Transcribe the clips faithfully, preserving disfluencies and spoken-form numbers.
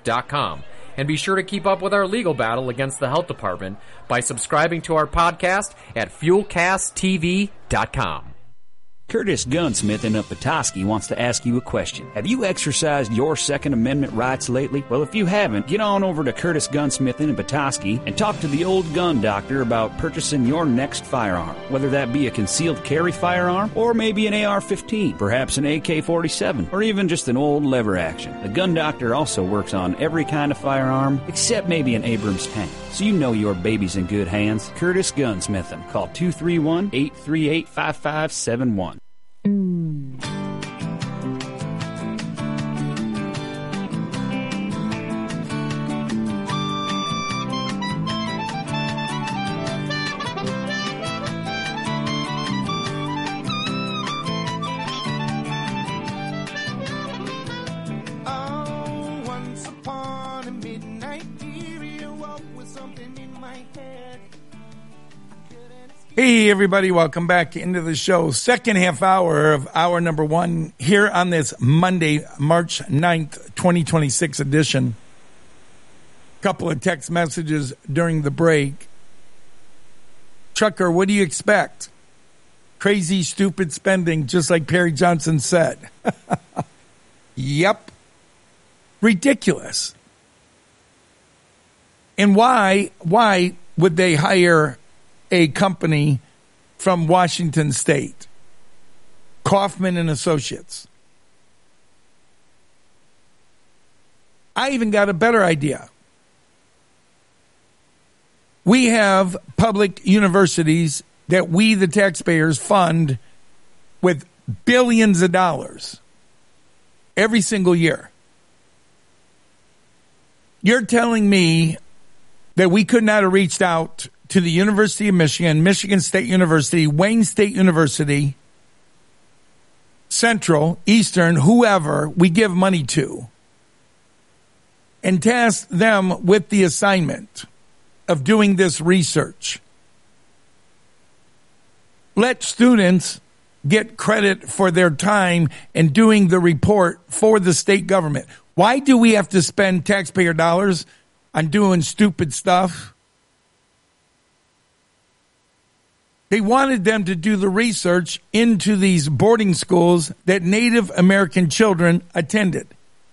dot com. And be sure to keep up with our legal battle against the health department by subscribing to our podcast at fuel cast t v dot com. Curtis Gunsmith in Petoskey wants to ask you a question. Have you exercised your Second Amendment rights lately? Well, if you haven't, get on over to Curtis Gunsmith in Petoskey and talk to the old gun doctor about purchasing your next firearm. Whether that be a concealed carry firearm or maybe an A R fifteen, perhaps an A K forty-seven, or even just an old lever action. The gun doctor also works on every kind of firearm except maybe an Abrams tank. So you know your baby's in good hands. Curtis Gunsmith. Call two three one, eight three eight, five five seven one. Hey, everybody. Welcome back into the show. Second half hour of hour number one here on this Monday, March ninth, twenty twenty-six edition. Couple of text messages during the break. Chucker, what do you expect? Crazy, stupid spending, just like Perry Johnson said. Yep. Ridiculous. And why, why would they hire a company from Washington State, Kaufman and Associates? I even got a better idea. We have public universities that we, the taxpayers, fund with billions of dollars every single year. You're telling me that we could not have reached out to the University of Michigan, Michigan State University, Wayne State University, Central, Eastern, whoever we give money to, and task them with the assignment of doing this research. Let students get credit for their time in doing the report for the state government. Why do we have to spend taxpayer dollars on doing stupid stuff? They wanted them to do the research into these boarding schools that Native American children attended,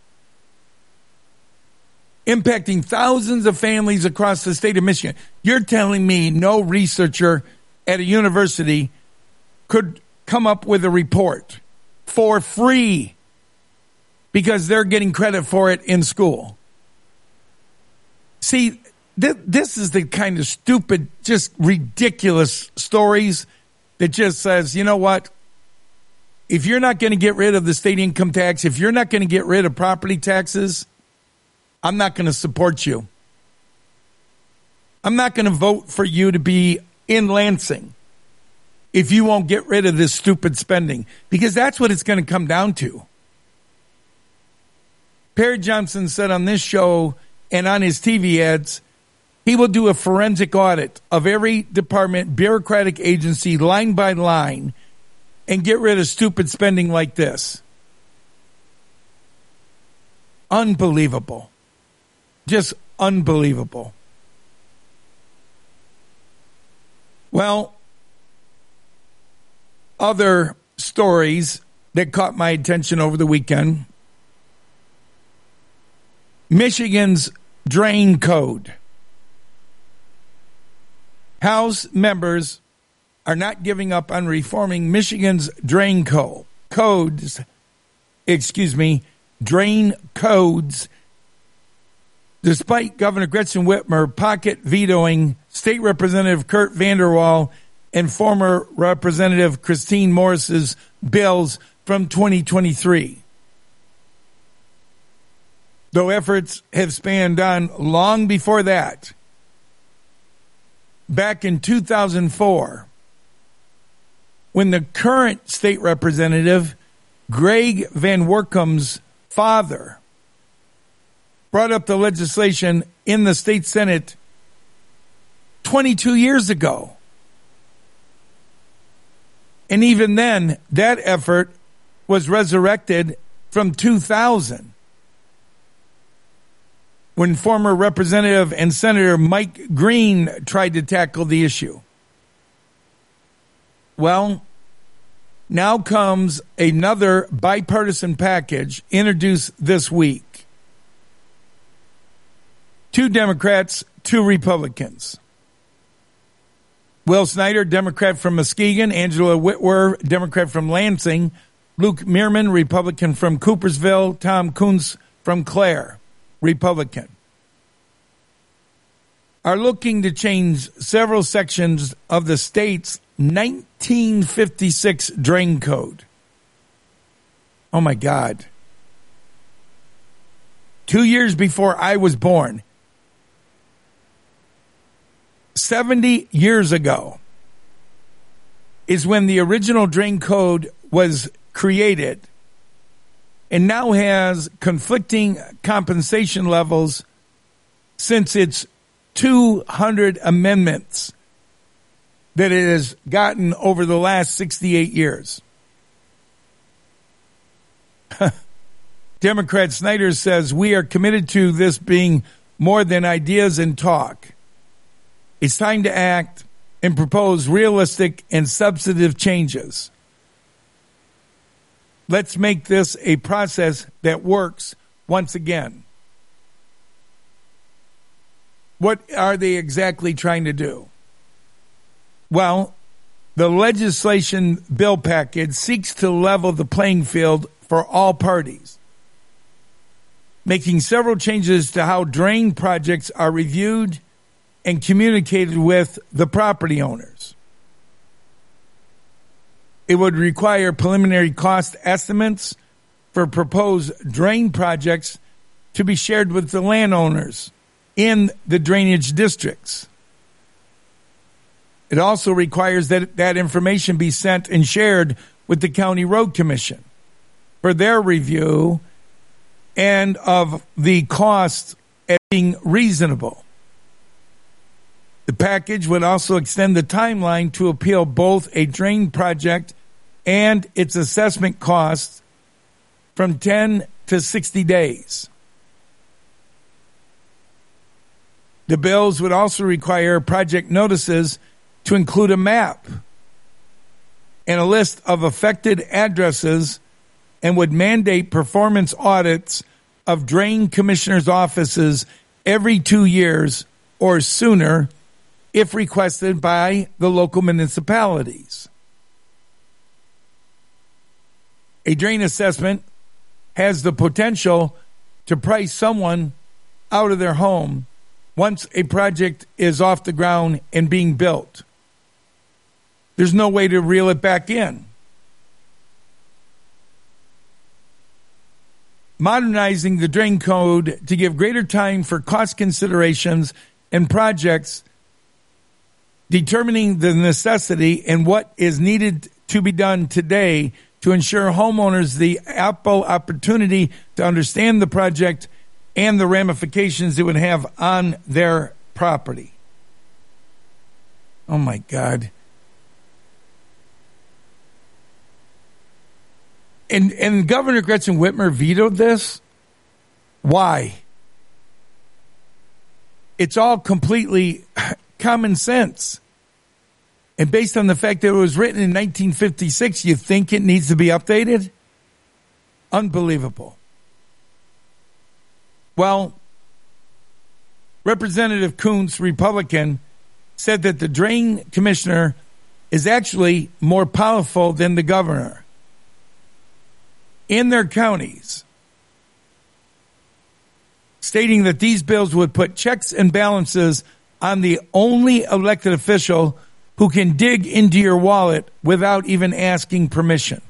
impacting thousands of families across the state of Michigan. You're telling me no researcher at a university could come up with a report for free because they're getting credit for it in school? See, this is the kind of stupid, just ridiculous stories that just says, you know what? If you're not going to get rid of the state income tax, if you're not going to get rid of property taxes, I'm not going to support you. I'm not going to vote for you to be in Lansing if you won't get rid of this stupid spending, because that's what it's going to come down to. Perry Johnson said on this show and on his T V ads, he will do a forensic audit of every department, bureaucratic agency, line by line, and get rid of stupid spending like this. Unbelievable. Just unbelievable. Well, other stories that caught my attention over the weekend. Michigan's drain code. House members are not giving up on reforming Michigan's drain code. Codes, excuse me, drain codes, despite Governor Gretchen Whitmer pocket vetoing State Representative Kurt Vanderwall and former Representative Christine Morris's bills from twenty twenty-three. Though efforts have spanned on long before that. Back in two thousand four, when the current state representative, Greg Van Workum's father, brought up the legislation in the state Senate twenty-two years ago. And even then, that effort was resurrected from two thousand. when former Representative and Senator Mike Green tried to tackle the issue. Well, now comes another bipartisan package introduced this week. Two Democrats, two Republicans. Will Snyder, Democrat from Muskegon, Angela Whitwer, Democrat from Lansing, Luke Meerman, Republican from Coopersville, Tom Coons from Clare, Republican, are looking to change several sections of the state's nineteen fifty-six drain code. Oh my God. Two years before I was born, seventy years ago, is when the original drain code was created, and now has conflicting compensation levels since its two hundred amendments that it has gotten over the last sixty-eight years. Democrat Snyder says, we are committed to this being more than ideas and talk. It's time to act and propose realistic and substantive changes. Let's make this a process that works once again. What are they exactly trying to do? Well, the legislation bill package seeks to level the playing field for all parties, making several changes to how drain projects are reviewed and communicated with the property owners. It would require preliminary cost estimates for proposed drain projects to be shared with the landowners in the drainage districts. It also requires that that information be sent and shared with the County Road Commission for their review and of the cost as being reasonable. The package would also extend the timeline to appeal both a drain project and its assessment costs from ten to sixty days. The bills would also require project notices to include a map and a list of affected addresses, and would mandate performance audits of drain commissioners' offices every two years or sooner if requested by the local municipalities. A drain assessment has the potential to price someone out of their home once a project is off the ground and being built. There's no way to reel it back in. Modernizing the drain code to give greater time for cost considerations and projects, determining the necessity and what is needed to be done today to ensure homeowners the ample opportunity to understand the project and the ramifications it would have on their property. Oh my God. And, and Governor Gretchen Whitmer vetoed this? Why? It's all completely common sense. And based on the fact that it was written in nineteen fifty-six, you think it needs to be updated? Unbelievable. Well, Representative Coons, Republican, said that the drain commissioner is actually more powerful than the governor in their counties, stating that these bills would put checks and balances on the only elected official who can dig into your wallet without even asking permission.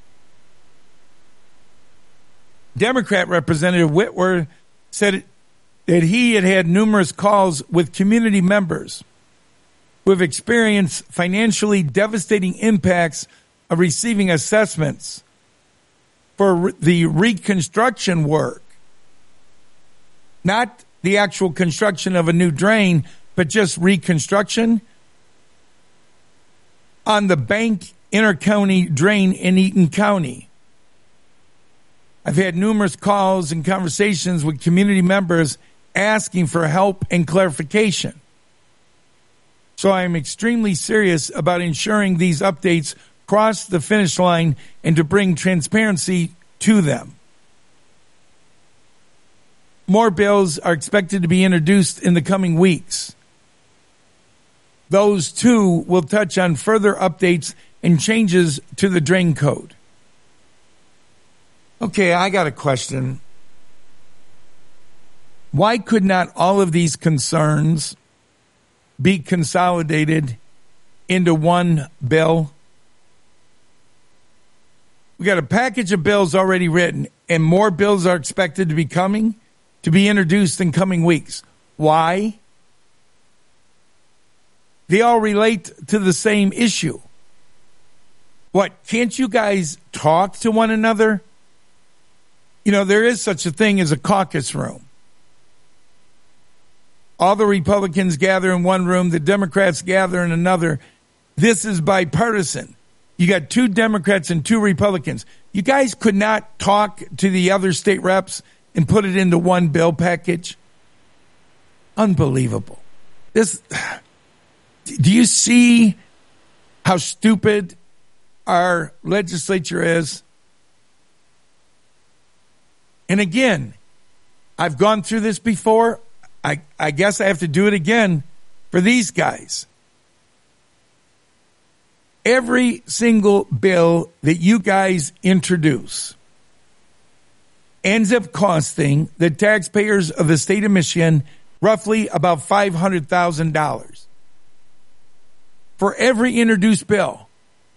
Democrat Representative Whitwer said that he had had numerous calls with community members who have experienced financially devastating impacts of receiving assessments for the reconstruction work. Not the actual construction of a new drain, but just reconstruction on the Bank Intercounty Drain in Eaton County. I've had numerous calls and conversations with community members asking for help and clarification. So I am extremely serious about ensuring these updates cross the finish line and to bring transparency to them. More bills are expected to be introduced in the coming weeks. Those too will touch on further updates and changes to the drain code. Okay, I got a question. Why could not all of these concerns be consolidated into one bill? We got a package of bills already written, and more bills are expected to be coming, to be introduced in coming weeks. Why? They all relate to the same issue. What, can't you guys talk to one another? You know, there is such a thing as a caucus room. All the Republicans gather in one room, the Democrats gather in another. This is bipartisan. You got two Democrats and two Republicans. You guys could not talk to the other state reps and put it into one bill package? Unbelievable. This, do you see how stupid our legislature is? And again, I've gone through this before. I, I guess I have to do it again for these guys. Every single bill that you guys introduce ends up costing the taxpayers of the state of Michigan roughly about five hundred thousand dollars for every introduced bill.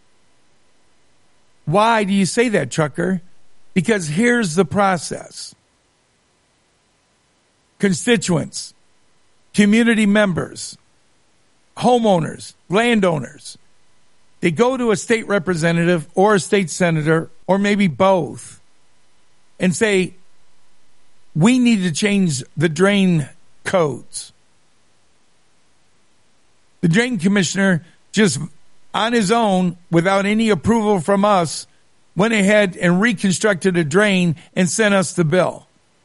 Why do you say that, Trucker? Because here's the process. Constituents, community members, homeowners, landowners, they go to a state representative or a state senator or maybe both and say, we need to change the drain codes. The drain commissioner just on his own, without any approval from us, went ahead and reconstructed a drain and sent us the bill.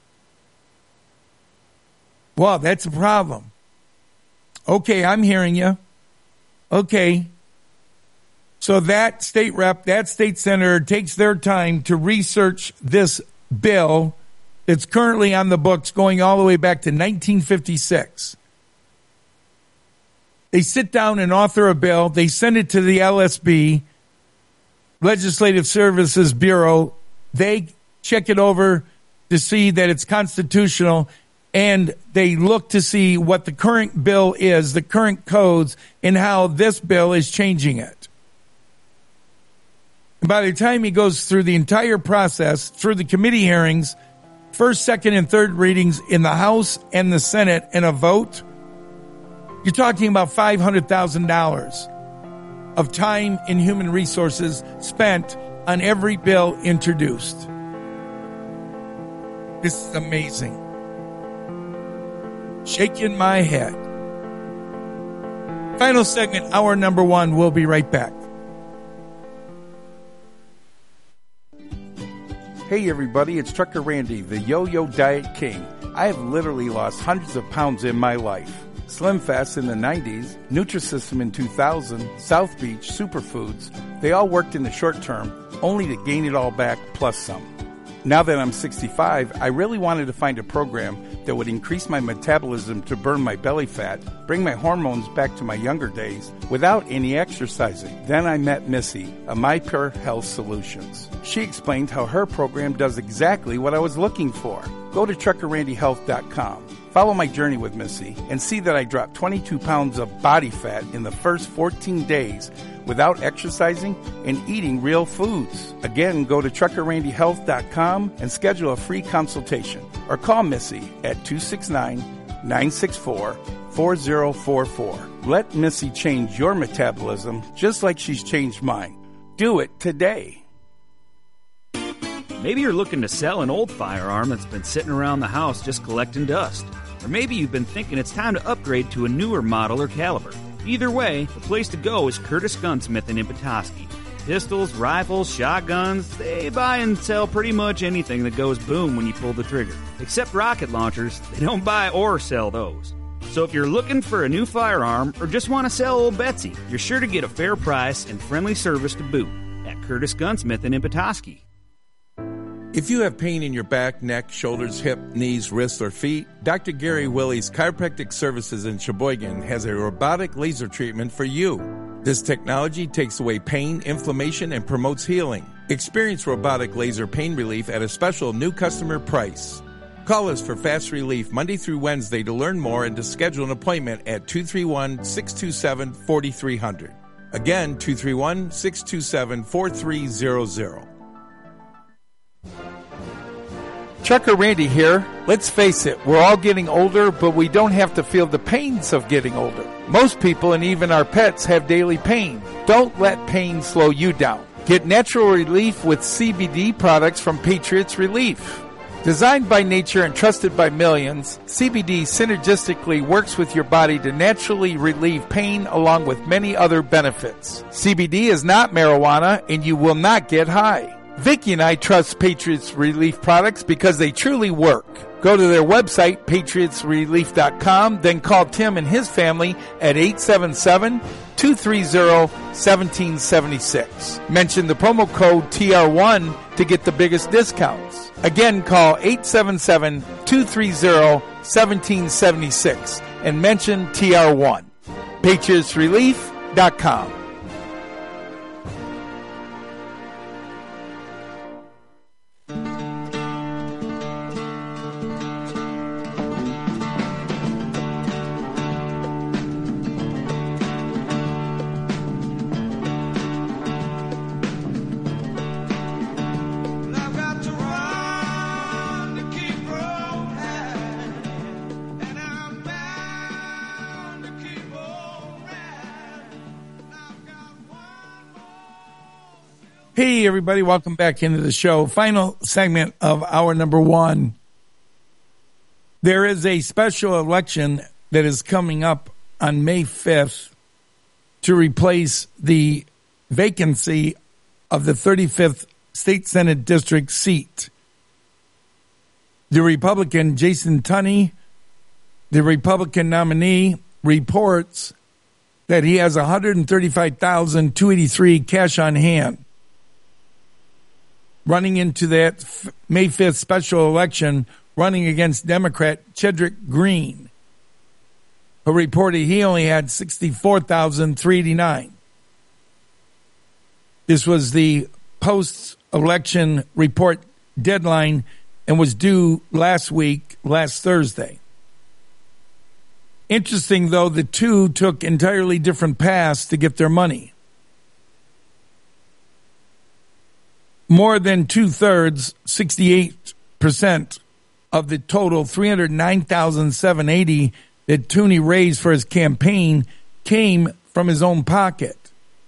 Well, that's a problem. Okay, I'm hearing you. Okay. So that state rep, that state senator takes their time to research this bill that's currently on the books going all the way back to nineteen fifty-six. They sit down and author a bill. They send it to the L S B, Legislative Services Bureau. They check it over to see that it's constitutional, and they look to see what the current bill is, the current codes, and how this bill is changing it. By the time he goes through the entire process, through the committee hearings, first, second, and third readings in the House and the Senate, and a vote, you're talking about five hundred thousand dollars of time and human resources spent on every bill introduced. This is amazing. Shaking my head. Final segment, hour number one. We'll be right back. Hey everybody, it's Trucker Randy, the Yo-Yo Diet King. I have literally lost hundreds of pounds in my life. Slim Fast in the nineties, Nutrisystem in two thousand, South Beach, Superfoods, they all worked in the short term, only to gain it all back plus some. Now that I'm sixty-five, I really wanted to find a program that would increase my metabolism to burn my belly fat, bring my hormones back to my younger days, without any exercising. Then I met Missy, of MyPure Health Solutions. She explained how her program does exactly what I was looking for. Go to trucker randy health dot com. Follow my journey with Missy and see that I dropped twenty-two pounds of body fat in the first fourteen days without exercising and eating real foods. Again, go to trucker randy health dot com and schedule a free consultation or call Missy at two six nine, nine six four, four zero four four. Let Missy change your metabolism just like she's changed mine. Do it today. Maybe you're looking to sell an old firearm that's been sitting around the house just collecting dust. Or maybe you've been thinking it's time to upgrade to a newer model or caliber. Either way, the place to go is Curtis Gunsmithing in Petoskey. Pistols, rifles, shotguns, they buy and sell pretty much anything that goes boom when you pull the trigger. Except rocket launchers, they don't buy or sell those. So if you're looking for a new firearm or just want to sell old Betsy, you're sure to get a fair price and friendly service to boot at Curtis Gunsmith in Petoskey. If you have pain in your back, neck, shoulders, hip, knees, wrists, or feet, Doctor Gary Willie's Chiropractic Services in Sheboygan has a robotic laser treatment for you. This technology takes away pain, inflammation, and promotes healing. Experience robotic laser pain relief at a special new customer price. Call us for fast relief Monday through Wednesday to learn more and to schedule an appointment at two three one, six two seven, four three zero zero. Again, two three one, six two seven, four three zero zero. Trucker Randy here. Let's face it, we're all getting older, but we don't have to feel the pains of getting older. Most people and even our pets have daily pain. Don't let pain slow you down. Get natural relief with C B D products from Patriots Relief. Designed by nature and trusted by millions, C B D synergistically works with your body to naturally relieve pain along with many other benefits. C B D is not marijuana and you will not get high. Vicki and I trust Patriots Relief products because they truly work. Go to their website, patriots relief dot com, then call Tim and his family at eight seven seven, two three zero, one seven seven six. Mention the promo code T R one to get the biggest discounts. Again, call eight seven seven, two three zero, one seven seven six and mention T R one. patriots relief dot com. Hey, everybody. Welcome back into the show. Final segment of hour number one. There is a special election that is coming up on May fifth to replace the vacancy of the thirty-fifth State Senate District seat. The Republican Jason Tunney, the Republican nominee, reports that he has one hundred thirty-five thousand two hundred eighty-three cash on hand. Running into that May fifth special election, running against Democrat Chedrick Green, who reported he only had sixty-four thousand three hundred eighty-nine. This was the post-election report deadline and was due last week, last Thursday. Interesting, though, the two took entirely different paths to get their money. More than two-thirds, sixty-eight percent of the total three hundred nine thousand seven hundred eighty that Tunney raised for his campaign came from his own pocket.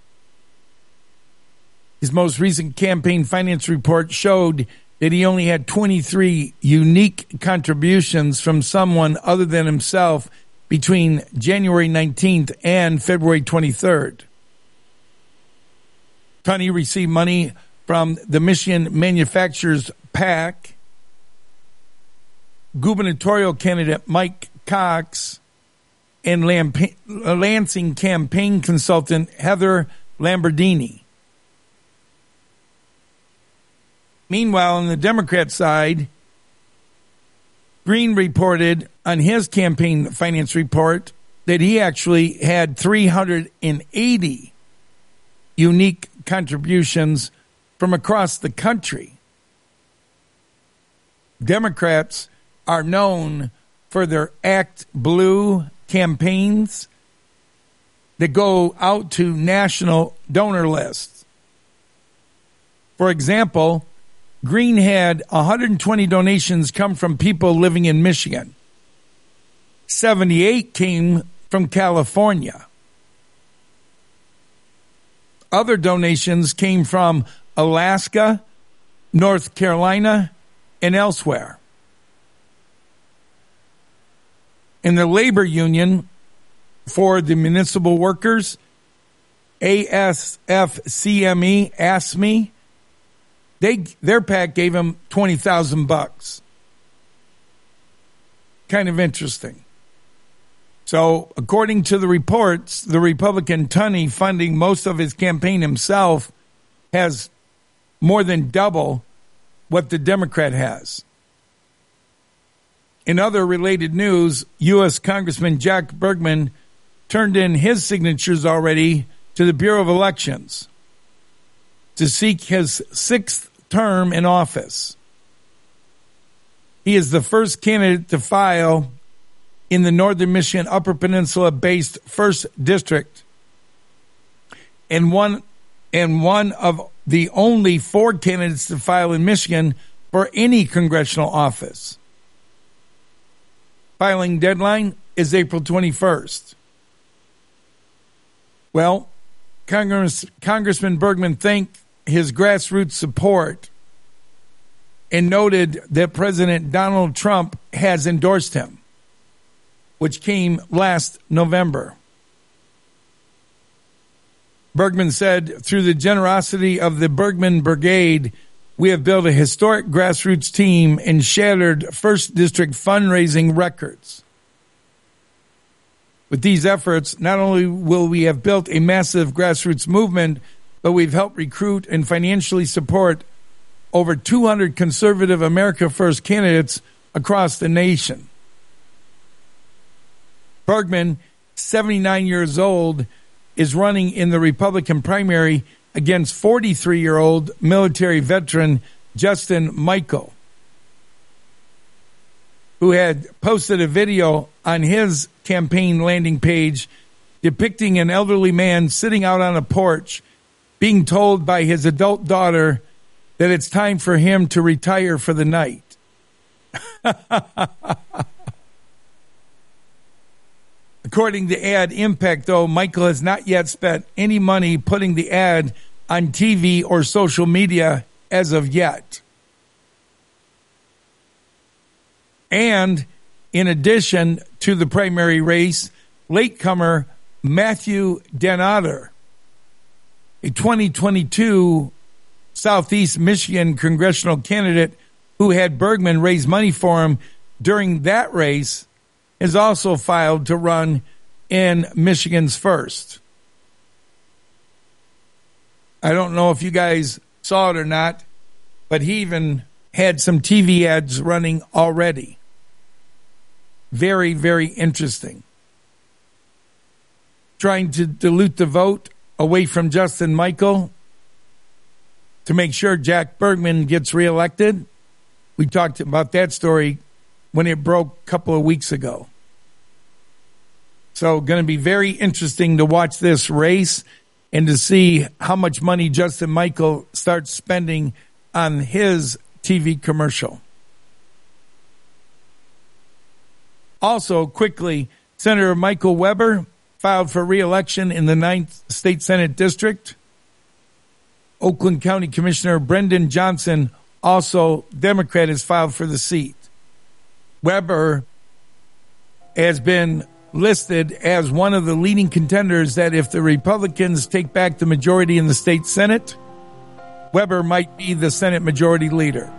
His most recent campaign finance report showed that he only had twenty-three unique contributions from someone other than himself between January nineteenth and February twenty-third. Tunney received money from the Michigan Manufacturers PAC, gubernatorial candidate Mike Cox, and Lamp- Lansing campaign consultant Heather Lamborghini. Meanwhile, on the Democrat side, Green reported on his campaign finance report that he actually had three hundred eighty unique contributions from across the country. Democrats are known for their Act Blue campaigns that go out to national donor lists. For example, Green had one hundred twenty donations come from people living in Michigan. seventy-eight came from California. Other donations came from Alaska, North Carolina, and elsewhere. In the labor union for the municipal workers, A S F C M E, Ask Me, they their PAC gave him twenty thousand bucks. Kind of interesting. So, according to the reports, the Republican Tunney, funding most of his campaign himself, has more than double what the Democrat has. In other related news, U S Congressman Jack Bergman turned in his signatures already to the Bureau of Elections to seek his sixth term in office. He is the first candidate to file in the Northern Michigan Upper Peninsula-based first District, and one and one of the only four candidates to file in Michigan for any congressional office. Filing deadline is April twenty-first. Well, Congress, Congressman Bergman thanked his grassroots support and noted that President Donald Trump has endorsed him, which came last November. Bergman said, through the generosity of the Bergman Brigade, we have built a historic grassroots team and shattered first District fundraising records. With these efforts, not only will we have built a massive grassroots movement, but we've helped recruit and financially support over two hundred conservative America First candidates across the nation. Bergman, seventy-nine years old, is running in the Republican primary against forty-three-year-old military veteran Justin Michael, who had posted a video on his campaign landing page depicting an elderly man sitting out on a porch being told by his adult daughter that it's time for him to retire for the night. According to Ad Impact, though, Michael has not yet spent any money putting the ad on T V or social media as of yet. And in addition to the primary race, latecomer Matthew Denotter, a twenty twenty-two Southeast Michigan congressional candidate who had Bergman raise money for him during that race, has also filed to run in Michigan's first. I don't know if you guys saw it or not, but he even had some T V ads running already. Very, very interesting. Trying to dilute the vote away from Justin Michael to make sure Jack Bergman gets reelected. We talked about that story when it broke a couple of weeks ago. So going to be very interesting to watch this race and to see how much money Justin Michael starts spending on his T V commercial. Also, quickly, Senator Michael Weber filed for re-election in the ninth State Senate District. Oakland County Commissioner Brendan Johnson, also Democrat, has filed for the seat. Weber has been listed as one of the leading contenders that if the Republicans take back the majority in the state Senate, Weber might be the Senate Majority Leader.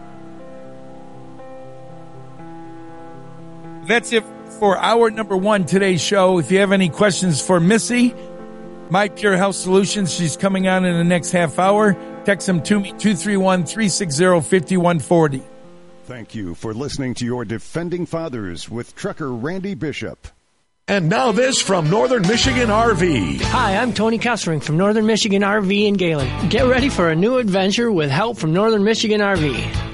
That's it for hour number one today's show. If you have any questions for Missy, My Pure Health Solutions, she's coming on in the next half hour. Text them to me, two three one, three six zero, five one four zero. Thank you for listening to your Defending Fathers with Trucker Randy Bishop. And now this from Northern Michigan R V. Hi, I'm Tony Kessering from Northern Michigan R V in Galen. Get ready for a new adventure with help from Northern Michigan R V.